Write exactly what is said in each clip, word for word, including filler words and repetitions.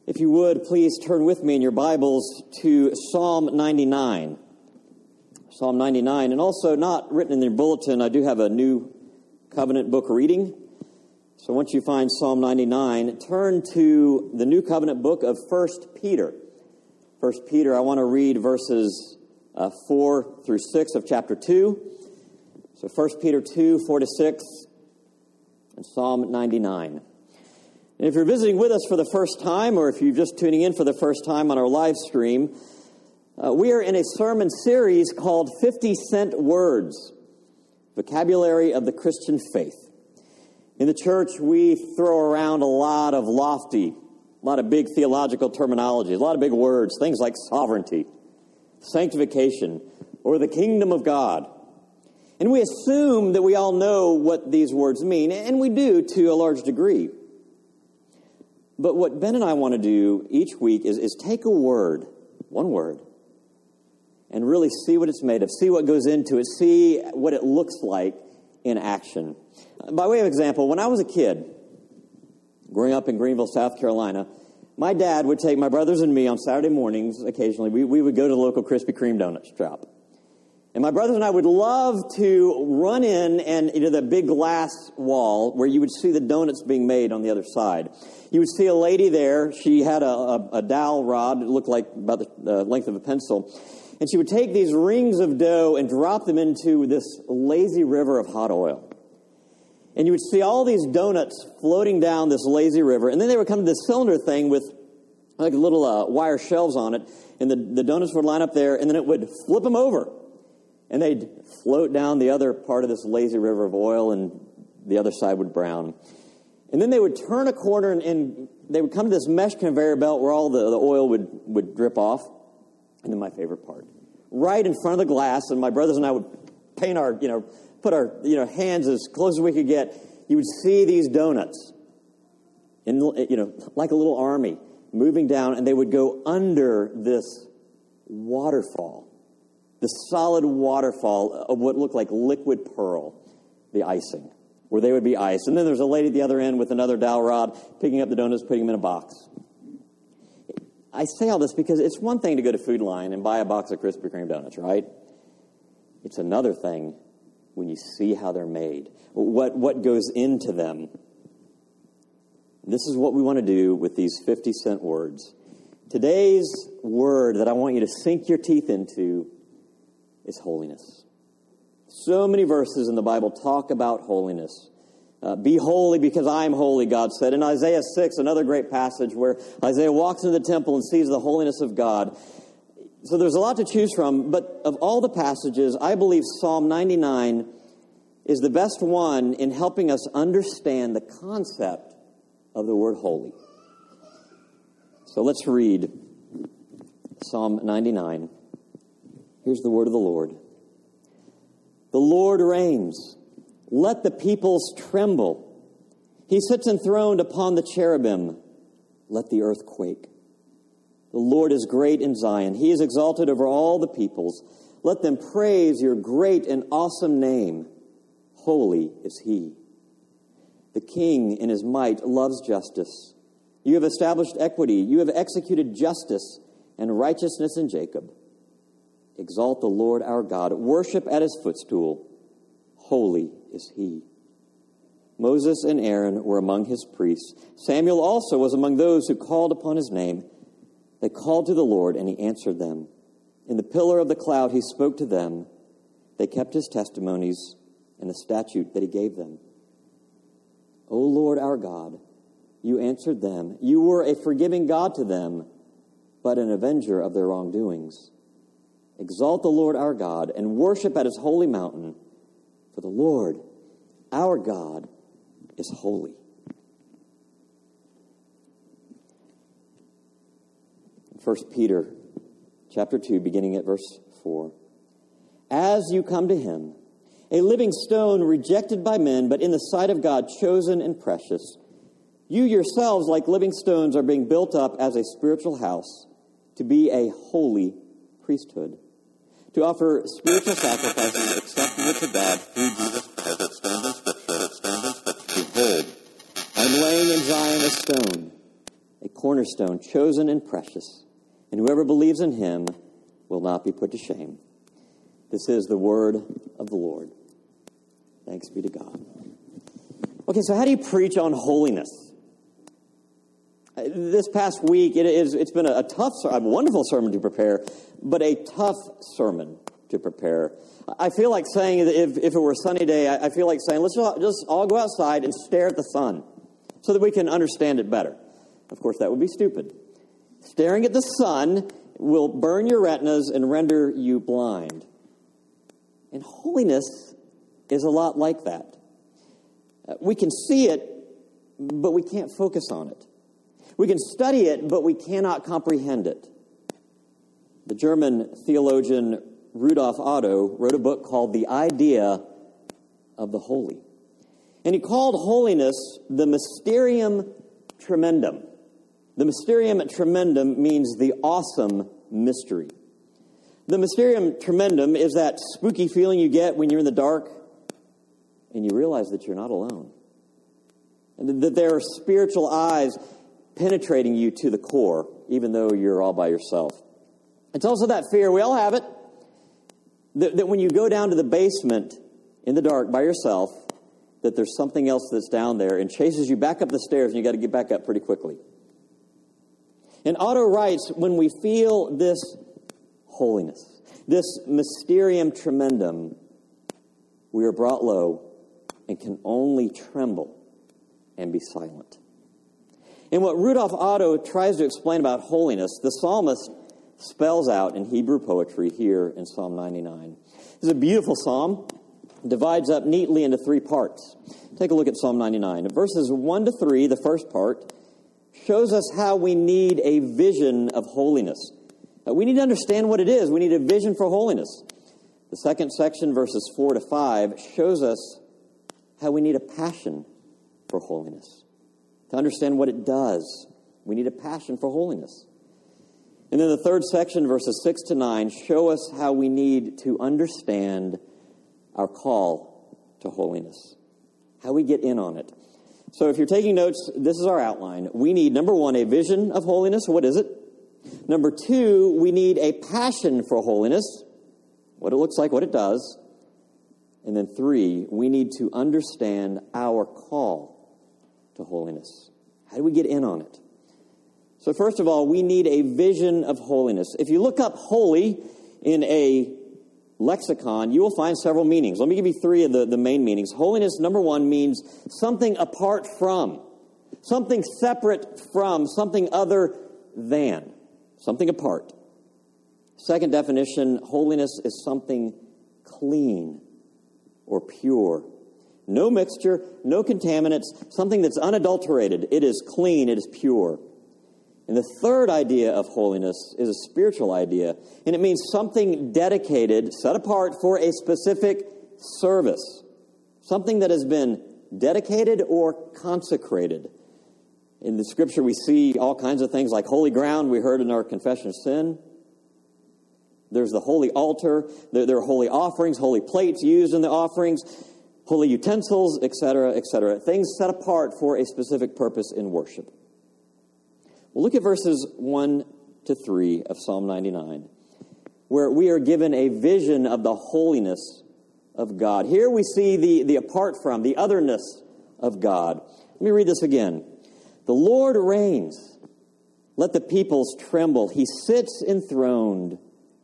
If you would, please turn with me in your Bibles to Psalm ninety-nine. Psalm ninety-nine, and also not written in your bulletin, I do have a new covenant book reading. So once you find Psalm ninety-nine, turn to the new covenant book of First Peter. First Peter, I want to read verses uh, four through six of chapter two. So First Peter two, four to six, and Psalm ninety-nine. And if you're visiting with us for the first time, or if you're just tuning in for the first time on our live stream, uh, we are in a sermon series called fifty Cent Words, Vocabulary of the Christian Faith. In the church, we throw around a lot of lofty, a lot of big theological terminology, a lot of big words, things like sovereignty, sanctification, or the kingdom of God. And we assume that we all know what these words mean, and we do to a large degree. But what Ben and I want to do each week is, is take a word, one word, and really see what it's made of, see what goes into it, see what it looks like in action. By way of example, when I was a kid, growing up in Greenville, South Carolina, my dad would take my brothers and me on Saturday mornings, occasionally, we, we would go to the local Krispy Kreme donut shop. And my brothers and I would love to run in and into the big glass wall where you would see the donuts being made on the other side. You would see a lady there. She had a, a, a dowel rod. It looked like about the uh, length of a pencil. And she would take these rings of dough and drop them into this lazy river of hot oil. And you would see all these donuts floating down this lazy river. And then they would come to this cylinder thing with like little uh, wire shelves on it. And the, the donuts would line up there, and then it would flip them over. And they'd float down the other part of this lazy river of oil, and the other side would brown. And then they would turn a corner, and, and they would come to this mesh conveyor belt where all the, the oil would, would drip off. And then my favorite part, right in front of the glass, and my brothers and I would paint our, you know, put our, you know, hands as close as we could get. You would see these donuts, in, you know, like a little army moving down, and they would go under this waterfall. The solid waterfall of what looked like liquid pearl, the icing, where they would be iced. And then there's a lady at the other end with another dowel rod, picking up the donuts, putting them in a box. I say all this because it's one thing to go to Food Lion and buy a box of Krispy Kreme donuts, right? It's another thing when you see how they're made, what, what goes into them. This is what we want to do with these fifty cent words. Today's word that I want you to sink your teeth into is holiness. So many verses in the Bible talk about holiness. Uh, Be holy because I am holy, God said. In Isaiah six, another great passage where Isaiah walks into the temple and sees the holiness of God. So there's a lot to choose from, but of all the passages, I believe Psalm ninety-nine is the best one in helping us understand the concept of the word holy. So let's read Psalm ninety-nine. Here's the word of the Lord. The Lord reigns. Let the peoples tremble. He sits enthroned upon the cherubim. Let the earth quake. The Lord is great in Zion. He is exalted over all the peoples. Let them praise your great and awesome name. Holy is he. The king in his might loves justice. You have established equity. You have executed justice and righteousness in Jacob. Exalt the Lord our God. Worship at his footstool. Holy is he. Moses and Aaron were among his priests. Samuel also was among those who called upon his name. They called to the Lord, and he answered them. In the pillar of the cloud he spoke to them. They kept his testimonies and the statute that he gave them. O Lord our God, you answered them. You were a forgiving God to them, but an avenger of their wrongdoings. Exalt the Lord our God and worship at his holy mountain, for the Lord our God is holy. First Peter chapter two, beginning at verse four. As you come to him, a living stone rejected by men, but in the sight of God chosen and precious, you yourselves, like living stones, are being built up as a spiritual house to be a holy priesthood, to offer spiritual sacrifices acceptable to God through Jesus Christ. That stands in Scripture. That stands in Scripture. Behold, I'm laying in Zion a stone, a cornerstone, chosen and precious, and whoever believes in him will not be put to shame. This is the word of the Lord. Thanks be to God. Okay, so how do you preach on holiness? This past week, it is, it's been a, a tough, a wonderful sermon to prepare, but a tough sermon to prepare. I feel like saying, if, if it were a sunny day, I, I feel like saying, let's just all go outside and stare at the sun so that we can understand it better. Of course, that would be stupid. Staring at the sun will burn your retinas and render you blind. And holiness is a lot like that. We can see it, but we can't focus on it. We can study it, but we cannot comprehend it. The German theologian Rudolf Otto wrote a book called The Idea of the Holy. And he called holiness the Mysterium Tremendum. The Mysterium Tremendum means the awesome mystery. The Mysterium Tremendum is that spooky feeling you get when you're in the dark and you realize that you're not alone. And that there are spiritual eyes penetrating you to the core, even though you're all by yourself. It's also that fear, we all have it, that, that when you go down to the basement in the dark by yourself, that there's something else that's down there and chases you back up the stairs and you got to get back up pretty quickly. And Otto writes, when we feel this holiness, this mysterium tremendum, we are brought low and can only tremble and be silent. And what Rudolf Otto tries to explain about holiness, the psalmist spells out in Hebrew poetry here in Psalm ninety-nine. This is a beautiful psalm. It divides up neatly into three parts. Take a look at Psalm ninety-nine. Verses one to three, the first part, shows us how we need a vision of holiness. Uh, we need to understand what it is. We need a vision for holiness. The second section, verses four to five, shows us how we need a passion for holiness. To understand what it does, we need a passion for holiness. And then the third section, verses six to nine, show us how we need to understand our call to holiness, how we get in on it. So if you're taking notes, this is our outline. We need, number one, a vision of holiness. What is it? Number two, we need a passion for holiness, what it looks like, what it does. And then three, we need to understand our call to holiness. How do we get in on it? So first of all, we need a vision of holiness. If you look up holy in a lexicon, you will find several meanings. Let me give you three of the, the main meanings. Holiness, number one, means something apart from, something separate from, something other than, something apart. Second definition, holiness is something clean or pure. No mixture, no contaminants, something that's unadulterated. It is clean, it is pure. And the third idea of holiness is a spiritual idea, and it means something dedicated, set apart for a specific service. Something that has been dedicated or consecrated. In the scripture we see all kinds of things like holy ground, we heard in our confession of sin. There's the holy altar, there, there are holy offerings, holy plates used in the offerings, holy utensils, et cetera, et cetera. Things set apart for a specific purpose in worship. Well, look at verses one to three of Psalm ninety-nine, where we are given a vision of the holiness of God. Here we see the, the apart from, the otherness of God. Let me read this again. The Lord reigns. Let the peoples tremble. He sits enthroned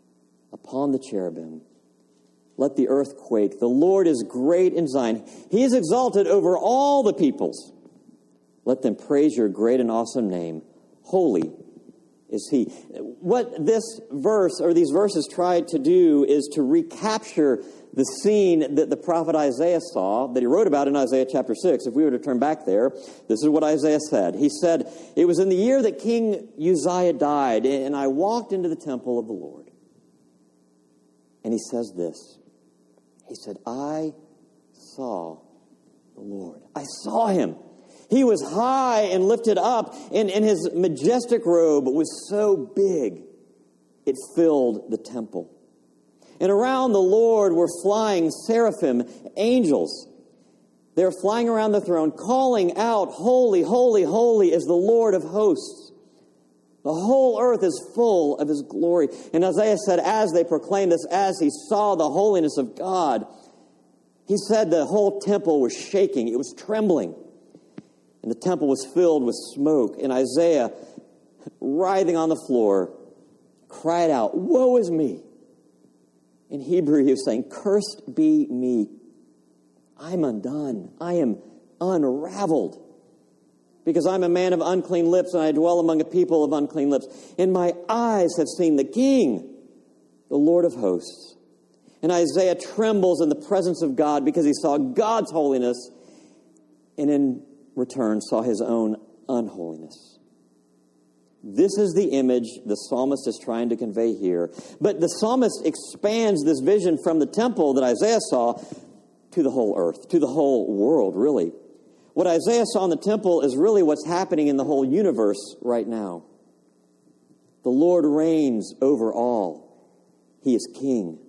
upon the cherubim. Let the earth quake. The Lord is great in Zion. He is exalted over all the peoples. Let them praise your great and awesome name. Holy is he. What this verse or these verses tried to do is to recapture the scene that the prophet Isaiah saw, that he wrote about in Isaiah chapter six. If we were to turn back there, this is what Isaiah said. He said, it was in the year that King Uzziah died, and I walked into the temple of the Lord. And he says this. He said, I saw the Lord. I saw him. He was high and lifted up, and, and his majestic robe was so big, it filled the temple. And around the Lord were flying seraphim, angels. They're flying around the throne, calling out, holy, holy, holy is the Lord of hosts. The whole earth is full of his glory. And Isaiah said, as they proclaimed this, as he saw the holiness of God, he said the whole temple was shaking. It was trembling. And the temple was filled with smoke. And Isaiah, writhing on the floor, cried out, "Woe is me!" In Hebrew, he was saying, "Cursed be me. I'm undone. I am unraveled. Because I'm a man of unclean lips, and I dwell among a people of unclean lips. And my eyes have seen the King, the Lord of hosts." And Isaiah trembles in the presence of God because he saw God's holiness and in return saw his own unholiness. This is the image the psalmist is trying to convey here. But the psalmist expands this vision from the temple that Isaiah saw to the whole earth, to the whole world, really. What Isaiah saw in the temple is really what's happening in the whole universe right now. The Lord reigns over all. He is king.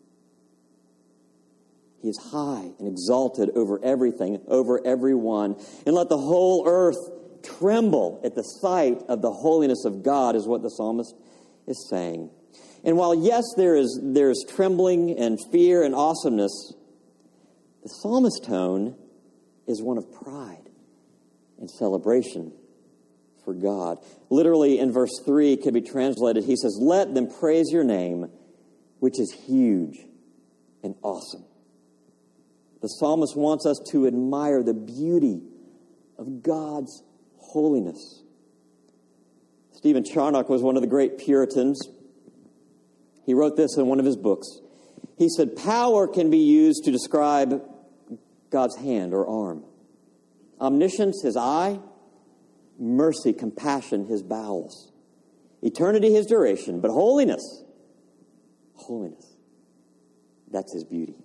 He is high and exalted over everything, over everyone. And let the whole earth tremble at the sight of the holiness of God, is what the psalmist is saying. And while, yes, there is there is trembling and fear and awesomeness, the psalmist's tone is one of pride and celebration for God. Literally, in verse three, could be translated, he says, "Let them praise your name, which is huge and awesome." The psalmist wants us to admire the beauty of God's holiness. Stephen Charnock was one of the great Puritans. He wrote this in one of his books. He said, "Power can be used to describe God's hand or arm. Omniscience, his eye. Mercy, compassion, his bowels. Eternity, his duration. But holiness, holiness, that's his beauty."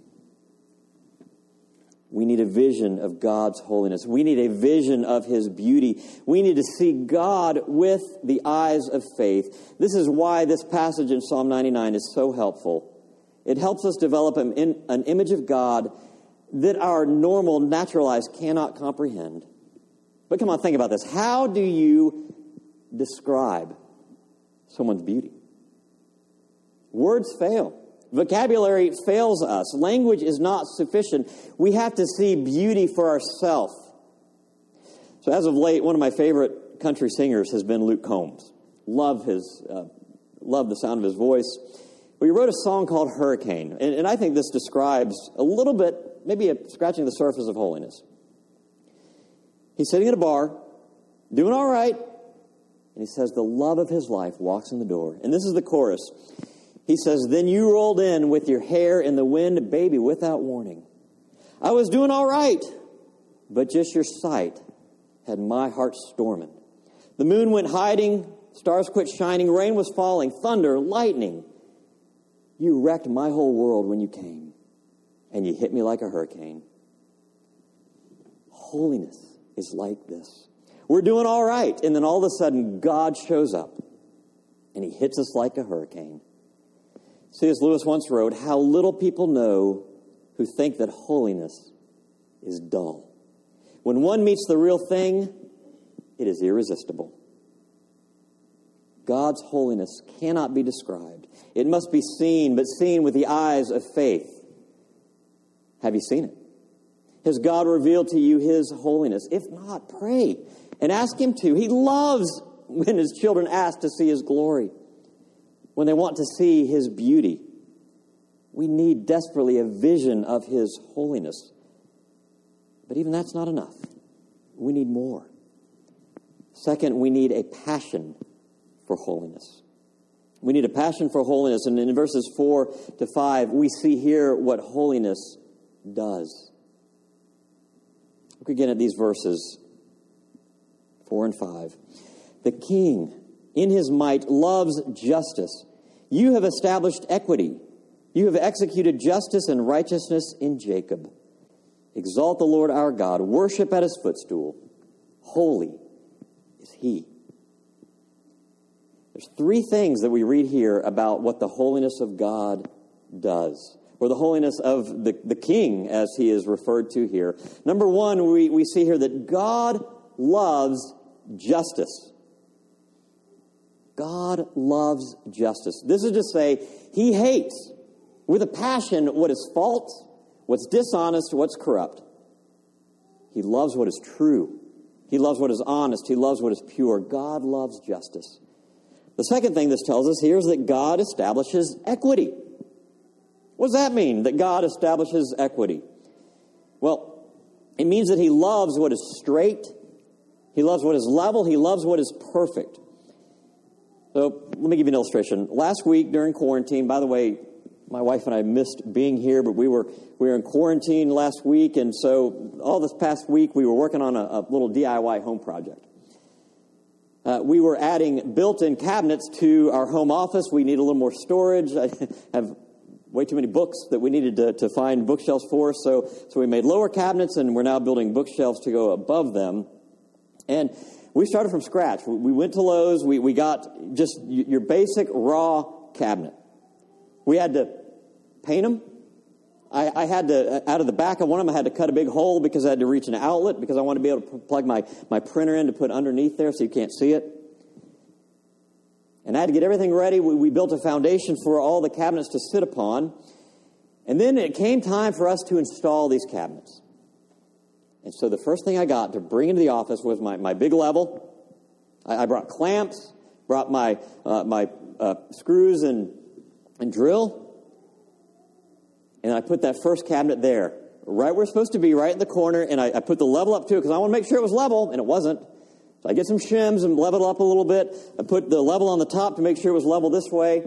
We need a vision of God's holiness. We need a vision of his beauty. We need to see God with the eyes of faith. This is why this passage in Psalm ninety-nine is so helpful. It helps us develop an, in, an image of God that our normal, natural eyes cannot comprehend. But come on, think about this. How do you describe someone's beauty? Words fail. Vocabulary fails us. Language is not sufficient. We have to see beauty for ourselves. So as of late, one of my favorite country singers has been Luke Combs. Love his, uh, love the sound of his voice. Well, he wrote a song called Hurricane, and, and I think this describes a little bit, maybe a, scratching the surface of holiness. He's sitting at a bar, doing all right, and he says, the love of his life walks in the door. And this is the chorus. He says, "Then you rolled in with your hair in the wind, baby, without warning. I was doing all right, but just your sight had my heart storming. The moon went hiding, stars quit shining, rain was falling, thunder, lightning. You wrecked my whole world when you came, and you hit me like a hurricane." Holiness is like this. We're doing all right, and then all of a sudden, God shows up, and he hits us like a hurricane. C S Lewis once wrote, "How little people know who think that holiness is dull. When one meets the real thing, it is irresistible." God's holiness cannot be described. It must be seen, but seen with the eyes of faith. Have you seen it? Has God revealed to you his holiness? If not, pray and ask him to. He loves when his children ask to see his glory, when they want to see his beauty. We need desperately a vision of his holiness. But even that's not enough. We need more. Second, we need a passion for holiness. We need a passion for holiness. And in verses four to five, we see here what holiness does. Look again at these verses, four and five. "The king, in his might, loves justice. You have established equity. You have executed justice and righteousness in Jacob. Exalt the Lord our God. Worship at his footstool. Holy is he." There's three things that we read here about what the holiness of God does, or the holiness of the, the king, as he is referred to here. Number one, we, we see here that God loves justice. God loves justice. This is to say, he hates with a passion what is false, what's dishonest, what's corrupt. He loves what is true. He loves what is honest. He loves what is pure. God loves justice. The second thing this tells us here is that God establishes equity. What does that mean, that God establishes equity? Well, it means that he loves what is straight. He loves what is level. He loves what is perfect. So let me give you an illustration. Last week during quarantine, by the way, my wife and I missed being here, but we were we were in quarantine last week, and so all this past week we were working on a, a little D I Y home project. Uh, we were adding built-in cabinets to our home office. We need a little more storage. I have way too many books that we needed to, to find bookshelves for, so so we made lower cabinets, and we're now building bookshelves to go above them. And we started from scratch. We went to Lowe's. We, we got just your basic raw cabinet. We had to paint them. I, I had to, out of the back of one of them, I had to cut a big hole because I had to reach an outlet because I wanted to be able to plug my, my printer in to put underneath there so you can't see it. And I had to get everything ready. We, we built a foundation for all the cabinets to sit upon. And then it came time for us to install these cabinets. And so the first thing I got to bring into the office was my, my big level. I, I brought clamps, brought my uh, my uh, screws and, and drill. And I put that first cabinet there, right where it's supposed to be, right in the corner. And I, I put the level up, too, because I want to make sure it was level, and it wasn't. So I get some shims and level it up a little bit. I put the level on the top to make sure it was level this way.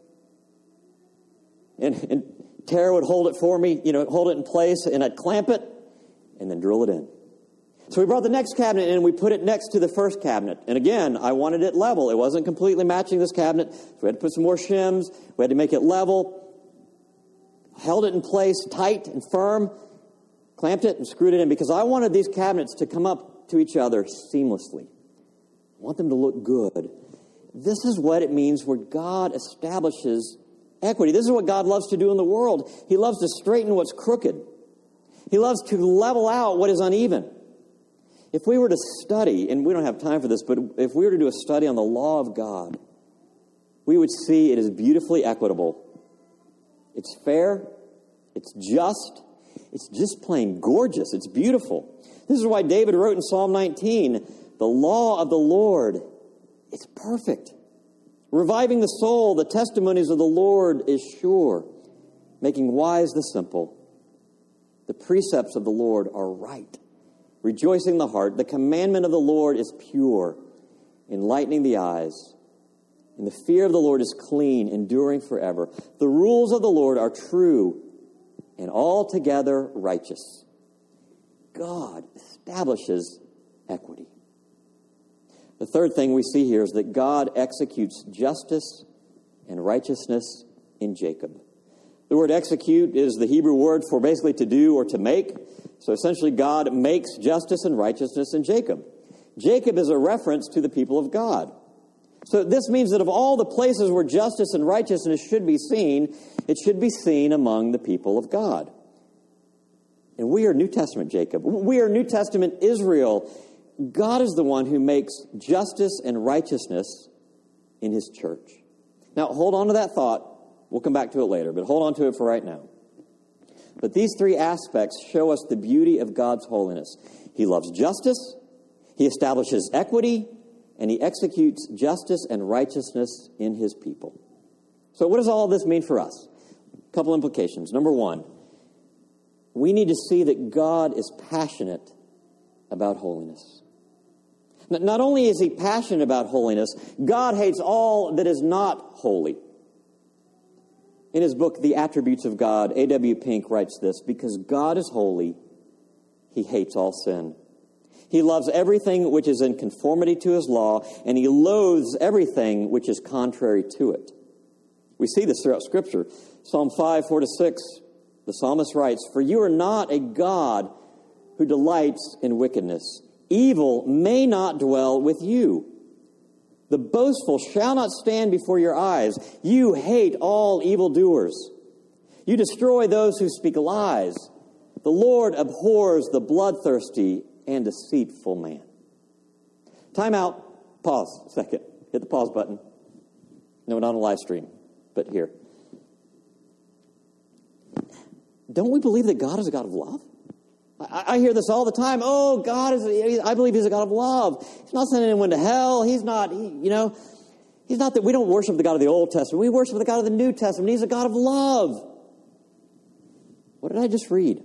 And, and Tara would hold it for me, you know, hold it in place, and I'd clamp it and then drill it in. So we brought the next cabinet in, and we put it next to the first cabinet. And again, I wanted it level. It wasn't completely matching this cabinet, so we had to put some more shims. We had to make it level. Held it in place tight and firm, clamped it and screwed it in because I wanted these cabinets to come up to each other seamlessly. I want them to look good. This is what it means where God establishes equity. This is what God loves to do in the world. He loves to straighten what's crooked. He loves to level out what is uneven. If we were to study, and we don't have time for this, but if we were to do a study on the law of God, we would see it is beautifully equitable. It's fair. It's just. It's just plain gorgeous. It's beautiful. This is why David wrote in Psalm nineteen, the law of the Lord is perfect. Reviving the soul, the testimonies of the Lord is sure, making wise the simple. The precepts of the Lord are right, rejoicing the heart. The commandment of the Lord is pure, enlightening the eyes. And the fear of the Lord is clean, enduring forever. The rules of the Lord are true and altogether righteous. God establishes equity. The third thing we see here is that God executes justice and righteousness in Jacob. The word execute is the Hebrew word for basically to do or to make. So essentially God makes justice and righteousness in Jacob. Jacob is a reference to the people of God. So this means that of all the places where justice and righteousness should be seen, it should be seen among the people of God. And we are New Testament Jacob. We are New Testament Israel. God is the one who makes justice and righteousness in his church. Now, hold on to that thought. We'll come back to it later, but hold on to it for right now. But these three aspects show us the beauty of God's holiness. He loves justice, he establishes equity, and he executes justice and righteousness in his people. So what does all of this mean for us? A couple implications. Number one, we need to see that God is passionate about holiness. Not only is he passionate about holiness, God hates all that is not holy. In his book, The Attributes of God, A W Pink writes this, because God is holy, he hates all sin. He loves everything which is in conformity to his law, and he loathes everything which is contrary to it. We see this throughout Scripture. Psalm five, four to six, the psalmist writes, for you are not a God who delights in wickedness. Evil may not dwell with you. The boastful shall not stand before your eyes. You hate all evildoers. You destroy those who speak lies. The Lord abhors the bloodthirsty and deceitful man. Time out. Pause a second. Hit the pause button. No, not on a live stream, but here. Don't we believe that God is a God of love? I, I hear this all the time. Oh, God is, I believe he's a God of love. He's not sending anyone to hell. He's not, he, you know, he's not that we don't worship the God of the Old Testament. We worship the God of the New Testament. He's a God of love. What did I just read?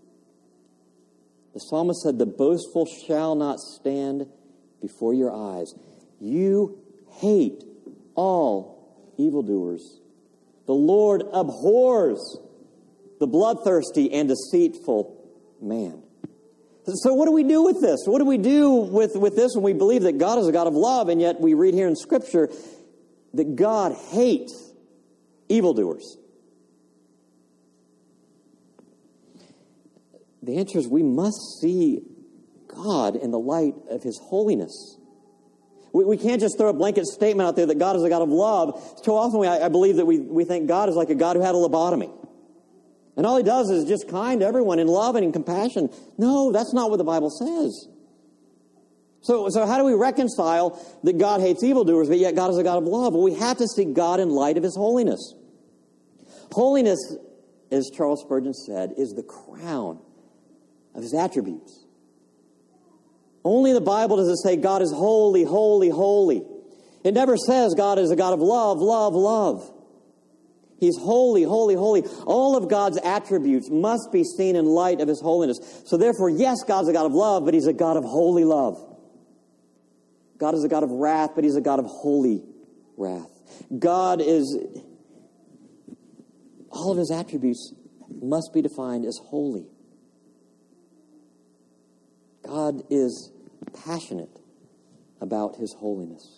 The psalmist said, the boastful shall not stand before your eyes. You hate all evildoers. The Lord abhors the bloodthirsty and deceitful man. So what do we do with this? What do we do with, with this when we believe that God is a God of love, and yet we read here in Scripture that God hates evildoers? The answer is we must see God in the light of his holiness. We, we can't just throw a blanket statement out there that God is a God of love. So often we, I, I believe that we, we think God is like a God who had a lobotomy. And all he does is just kind to everyone in love and in compassion. No, that's not what the Bible says. So, so how do we reconcile that God hates evildoers, but yet God is a God of love? Well, we have to see God in light of his holiness. Holiness, as Charles Spurgeon said, is the crown of his attributes. Only in the Bible does it say God is holy, holy, holy. It never says God is a God of love, love, love. He's holy, holy, holy. All of God's attributes must be seen in light of his holiness. So therefore, yes, God's a God of love, but he's a God of holy love. God is a God of wrath, but he's a God of holy wrath. God is, all of his attributes must be defined as holy. God is passionate about his holiness.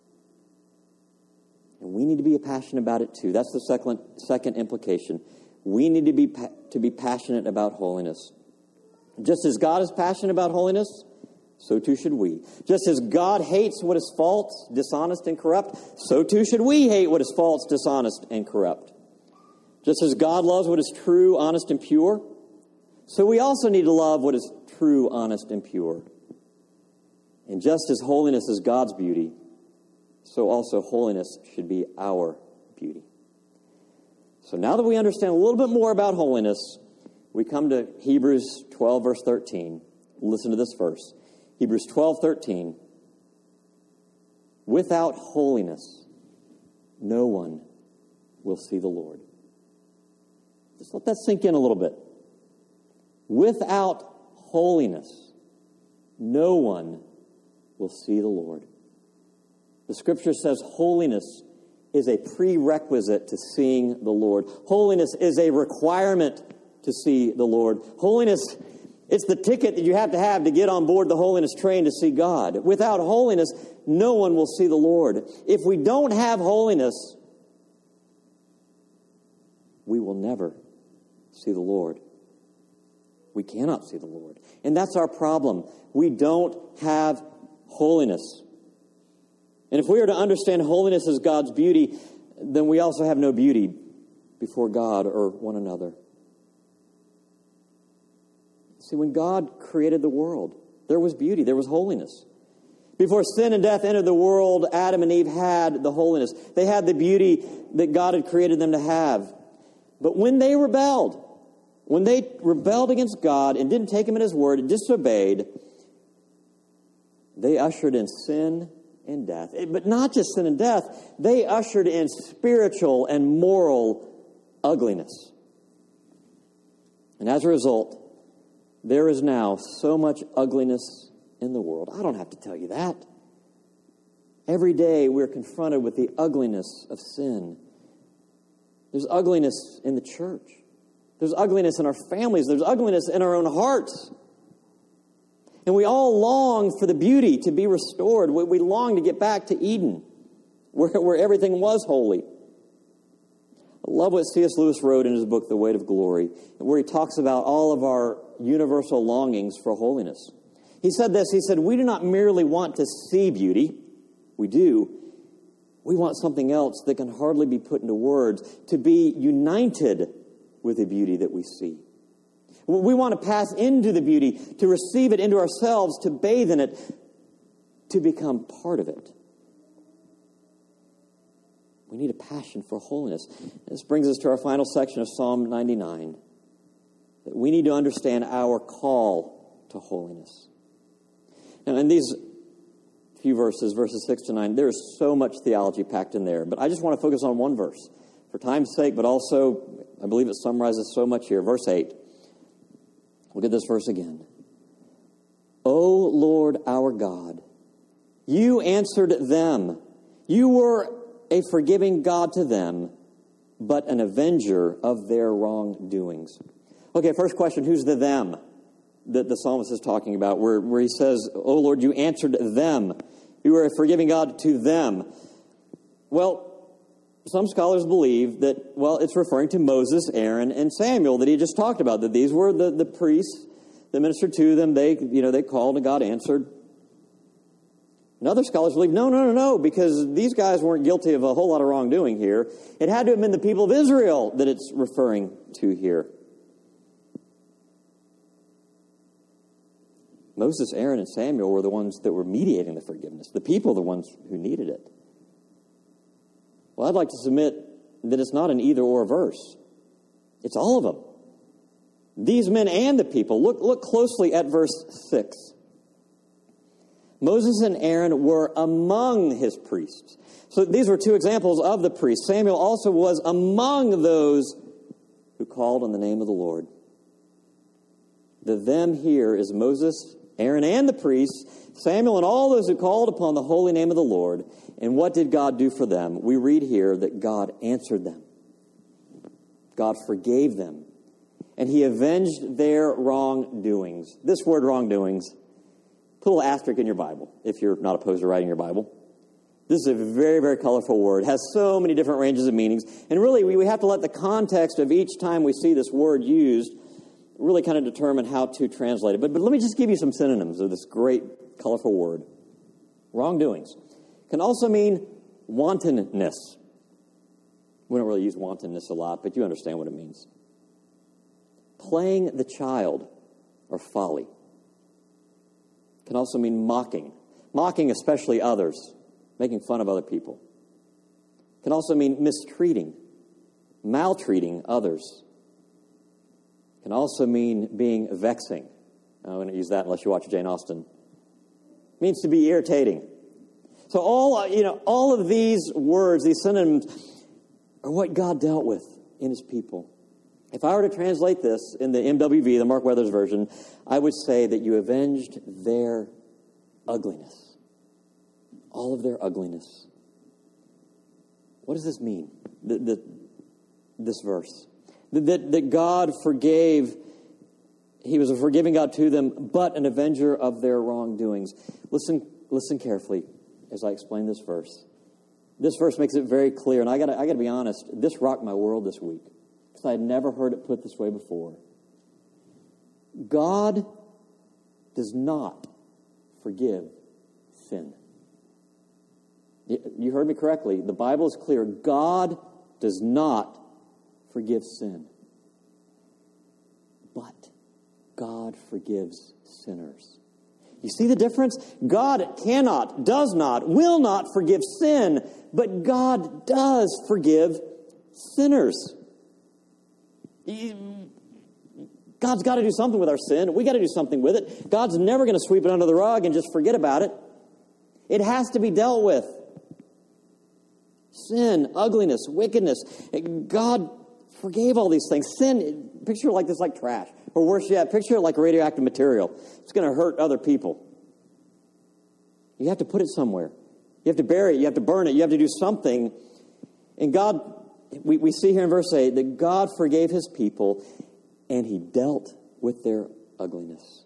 And we need to be passionate about it too. That's the second, second implication. We need to be to be passionate about holiness. Just as God is passionate about holiness, so too should we. Just as God hates what is false, dishonest, and corrupt, so too should we hate what is false, dishonest, and corrupt. Just as God loves what is true, honest, and pure, so we also need to love what is true, honest, and pure. And just as holiness is God's beauty, so also holiness should be our beauty. So now that we understand a little bit more about holiness, we come to Hebrews twelve, verse thirteen. Listen to this verse. Hebrews twelve, thirteen. Without holiness, no one will see the Lord. Just let that sink in a little bit. Without holiness, no one will see the Lord. The Scripture says holiness is a prerequisite to seeing the Lord. Holiness is a requirement to see the Lord. Holiness, it's the ticket that you have to have to get on board the holiness train to see God. Without holiness, no one will see the Lord. If we don't have holiness, we will never see the Lord. We cannot see the Lord. And that's our problem. We don't have holiness. And if we are to understand holiness as God's beauty, then we also have no beauty before God or one another. See, when God created the world, there was beauty, there was holiness. Before sin and death entered the world, Adam and Eve had the holiness. They had the beauty that God had created them to have. But when they rebelled, when they rebelled against God and didn't take him at his word and disobeyed, they ushered in sin and death. But not just sin and death, they ushered in spiritual and moral ugliness. And as a result, there is now so much ugliness in the world. I don't have to tell you that. Every day we're confronted with the ugliness of sin. There's ugliness in the church. There's ugliness in our families. There's ugliness in our own hearts. And we all long for the beauty to be restored. We, we long to get back to Eden, where, where everything was holy. I love what C S Lewis wrote in his book, The Weight of Glory, where he talks about all of our universal longings for holiness. He said this, he said, we do not merely want to see beauty. We do. We want something else that can hardly be put into words, to be united with the beauty that we see. We want to pass into the beauty, to receive it into ourselves, to bathe in it, to become part of it. We need a passion for holiness. This brings us to our final section of Psalm ninety-nine. That we need to understand our call to holiness. Now, in these few verses, verses six to nine, there is so much theology packed in there. But I just want to focus on one verse for time's sake, but also I believe it summarizes so much here. Verse eight. Look at this verse again. O Lord our God, you answered them. You were a forgiving God to them, but an avenger of their wrongdoings. Okay, first question, who's the them that the psalmist is talking about, where, where he says, O Lord, you answered them. You were a forgiving God to them. Well, some scholars believe that, well, it's referring to Moses, Aaron, and Samuel that he just talked about, that these were the, the priests that ministered to them. They, you know, they called and God answered. And other scholars believe, no, no, no, no, because these guys weren't guilty of a whole lot of wrongdoing here. It had to have been the people of Israel that it's referring to here. Moses, Aaron, and Samuel were the ones that were mediating the forgiveness. The people are the ones who needed it. Well, I'd like to submit that it's not an either-or verse. It's all of them. These men and the people. Look, look closely at verse six. Moses and Aaron were among his priests. So these were two examples of the priests. Samuel also was among those who called on the name of the Lord. The them here is Moses, Aaron, and the priests, Samuel, and all those who called upon the holy name of the Lord. And what did God do for them? We read here that God answered them. God forgave them. And he avenged their wrongdoings. This word wrongdoings, put a little asterisk in your Bible, if you're not opposed to writing your Bible. This is a very, very colorful word. It has so many different ranges of meanings. And really, we have to let the context of each time we see this word used really kind of determine how to translate it. But, but let me just give you some synonyms of this great, colorful word. Wrongdoings can also mean wantonness. We don't really use wantonness a lot, but you understand what it means. Playing the child, or folly. Can also mean mocking. Mocking especially others. Making fun of other people. Can also mean mistreating. Maltreating others. Can also mean being vexing. I wouldn't use that unless you watch Jane Austen. It means to be irritating. So all, you know, all of these words, these synonyms, are what God dealt with in his people. If I were to translate this in the M W V, the Mark Weathers version, I would say that you avenged their ugliness. All of their ugliness. What does this mean, the, the, this verse? That, that God forgave, he was a forgiving God to them, but an avenger of their wrongdoings. Listen, listen carefully as I explain this verse. This verse makes it very clear, and I gotta, I gotta be honest, this rocked my world this week. I had never heard it put this way before. God does not forgive sin. You heard me correctly. The Bible is clear. God does not forgive sin. But God forgives sinners. You see the difference? God cannot, does not, will not forgive sin, but God does forgive sinners. God's got to do something with our sin. We got to do something with it. God's never going to sweep it under the rug and just forget about it. It has to be dealt with. Sin, ugliness, wickedness. God forgave all these things. Sin, picture it like this, like trash. Or worse yet, picture it like radioactive material. It's going to hurt other people. You have to put it somewhere. You have to bury it. You have to burn it. You have to do something. And God... We, we see here in verse eight that God forgave his people and he dealt with their ugliness.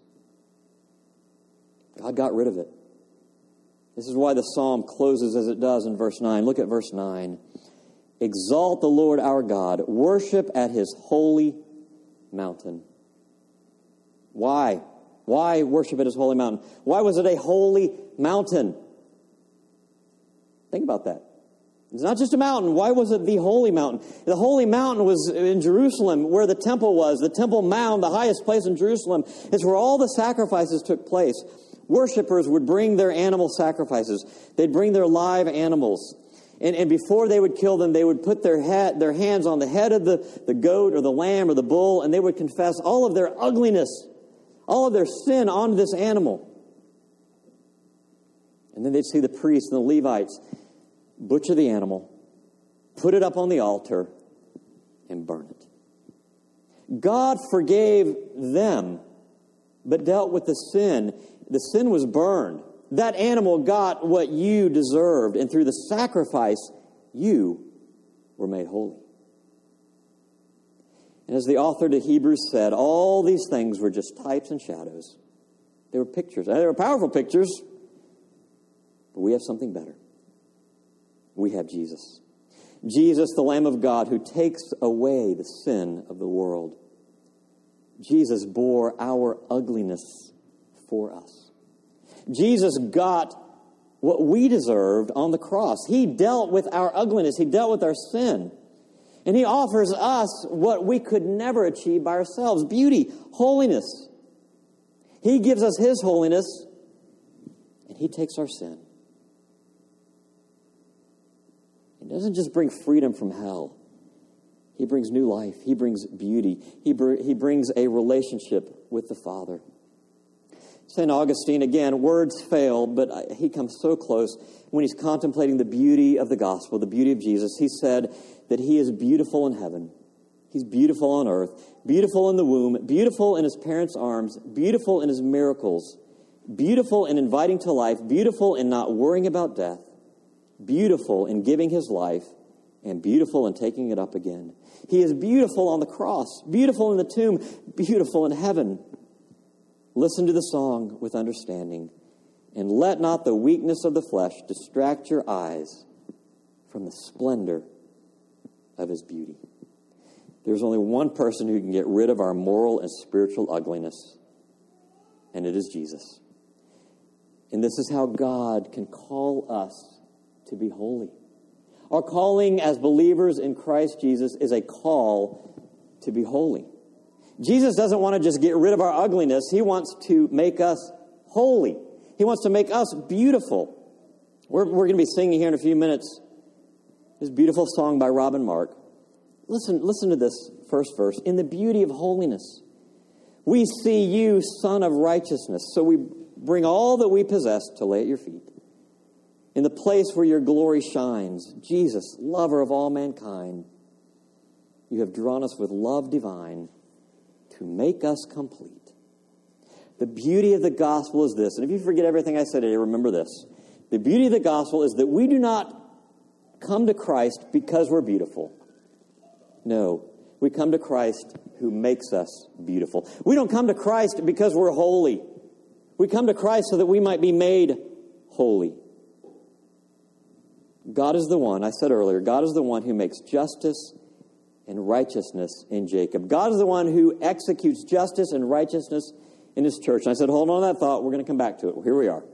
God got rid of it. This is why the psalm closes as it does in verse nine. Look at verse nine. Exalt the Lord our God. Worship at his holy mountain. Why? Why worship at his holy mountain? Why was it a holy mountain? Think about that. It's not just a mountain. Why was it the holy mountain? The holy mountain was in Jerusalem, where the temple was. The Temple Mound, the highest place in Jerusalem, is where all the sacrifices took place. Worshippers would bring their animal sacrifices. They'd bring their live animals. And, and before they would kill them, they would put their head, their hands on the head of the, the goat or the lamb or the bull, and they would confess all of their ugliness, all of their sin onto this animal. And then they'd see the priests and the Levites butcher the animal, put it up on the altar, and burn it. God forgave them, but dealt with the sin. The sin was burned. That animal got what you deserved, and through the sacrifice, you were made holy. And as the author to Hebrews said, all these things were just types and shadows. They were pictures. They were powerful pictures, but we have something better. We have Jesus. Jesus, the Lamb of God, who takes away the sin of the world. Jesus bore our ugliness for us. Jesus got what we deserved on the cross. He dealt with our ugliness. He dealt with our sin. And he offers us what we could never achieve by ourselves: beauty, holiness. He gives us his holiness, and he takes our sin. He doesn't just bring freedom from hell. He brings new life. He brings beauty. He, br- he brings a relationship with the Father. Saint Augustine, again, words fail, but he comes so close when he's contemplating the beauty of the gospel, the beauty of Jesus. He said that he is beautiful in heaven. He's beautiful on earth, beautiful in the womb, beautiful in his parents' arms, beautiful in his miracles, beautiful in inviting to life, beautiful in not worrying about death, beautiful in giving his life, and beautiful in taking it up again. He is beautiful on the cross, beautiful in the tomb, beautiful in heaven. Listen to the song with understanding, and let not the weakness of the flesh distract your eyes from the splendor of his beauty. There's only one person who can get rid of our moral and spiritual ugliness, and it is Jesus. And this is how God can call us to be holy. Our calling as believers in Christ Jesus is a call to be holy. Jesus doesn't want to just get rid of our ugliness. He wants to make us holy. He wants to make us beautiful. We're, we're going to be singing here in a few minutes this beautiful song by Robin Mark. Listen, listen to this first verse. In the beauty of holiness, we see you, Son of righteousness. So we bring all that we possess to lay at your feet. In the place where your glory shines, Jesus, lover of all mankind, you have drawn us with love divine to make us complete. The beauty of the gospel is this, and if you forget everything I said today, remember this. The beauty of the gospel is that we do not come to Christ because we're beautiful. No, we come to Christ who makes us beautiful. We don't come to Christ because we're holy. We come to Christ so that we might be made holy. God is the one, I said earlier, God is the one who makes justice and righteousness in Jacob. God is the one who executes justice and righteousness in his church. And I said, hold on to that thought. We're going to come back to it. Well, here we are.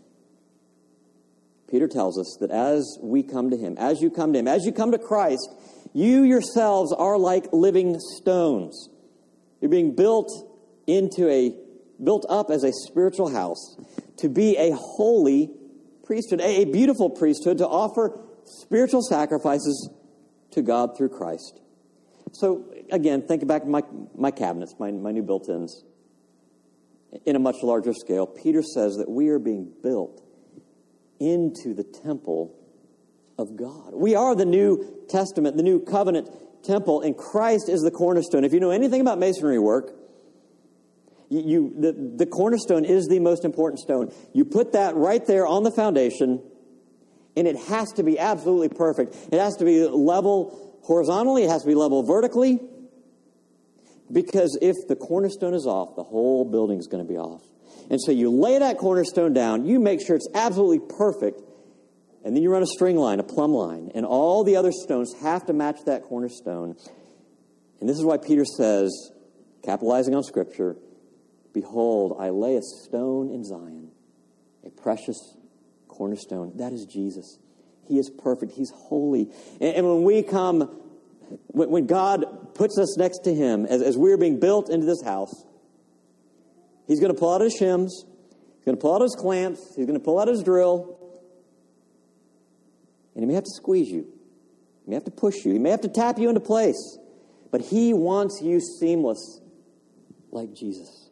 Peter tells us that as we come to him, as you come to him, as you come to Christ, you yourselves are like living stones. You're being built into a, built up as a spiritual house to be a holy priesthood, a, a beautiful priesthood to offer spiritual sacrifices to God through Christ. So, again, think back to my, my cabinets, my, my new built-ins. In a much larger scale, Peter says that we are being built into the temple of God. We are the New Testament, the New Covenant temple, and Christ is the cornerstone. If you know anything about masonry work, you, you the, the cornerstone is the most important stone. You put that right there on the foundation, and it has to be absolutely perfect. It has to be level horizontally, it has to be level vertically, because if the cornerstone is off, the whole building is going to be off. And so you lay that cornerstone down, you make sure it's absolutely perfect, and then you run a string line, a plumb line, and all the other stones have to match that cornerstone. And this is why Peter says, capitalizing on Scripture, behold, I lay a stone in Zion, a precious cornerstone. That is Jesus. He is perfect. He's holy. And, and when we come, when, when God puts us next to him, as, as we're being built into this house, he's going to pull out his shims. He's going to pull out his clamps. He's going to pull out his drill. And he may have to squeeze you. He may have to push you. He may have to tap you into place. But he wants you seamless like Jesus.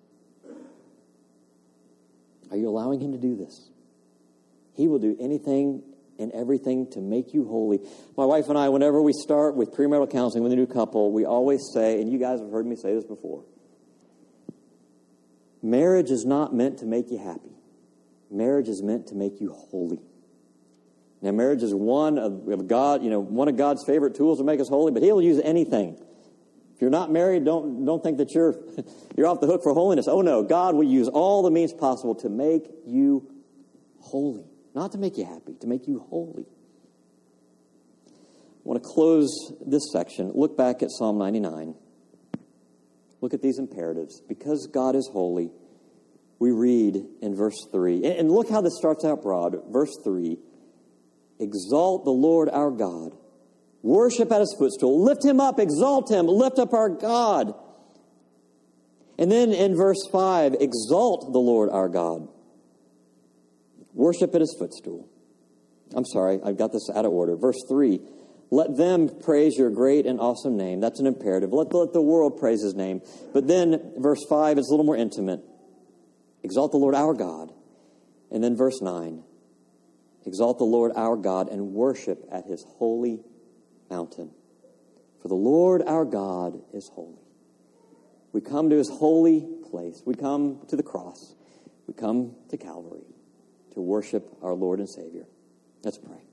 Are you allowing him to do this? He will do anything and everything to make you holy. My wife and I, whenever we start with premarital counseling with a new couple, we always say, and you guys have heard me say this before, marriage is not meant to make you happy. Marriage is meant to make you holy. Now, marriage is one of, of God, you know, one of God's favorite tools to make us holy, but he'll use anything. If you're not married, don't don't think that you're you're off the hook for holiness. Oh no, God will use all the means possible to make you holy. Not to make you happy, to make you holy. I want to close this section. Look back at Psalm ninety-nine. Look at these imperatives. Because God is holy, we read in verse three. And look how this starts out broad. Verse three. Exalt the Lord our God. Worship at his footstool. Lift him up. Exalt him. Lift up our God. And then in verse five, exalt the Lord our God. Worship at his footstool. I'm sorry, I've got this out of order. Verse three, let them praise your great and awesome name. That's an imperative. Let the, let the world praise his name. But then verse five is a little more intimate. Exalt the Lord our God. And then verse nine, exalt the Lord our God and worship at his holy mountain. For the Lord our God is holy. We come to his holy place. We come to the cross. We come to Calvary to worship our Lord and Savior. Let's pray.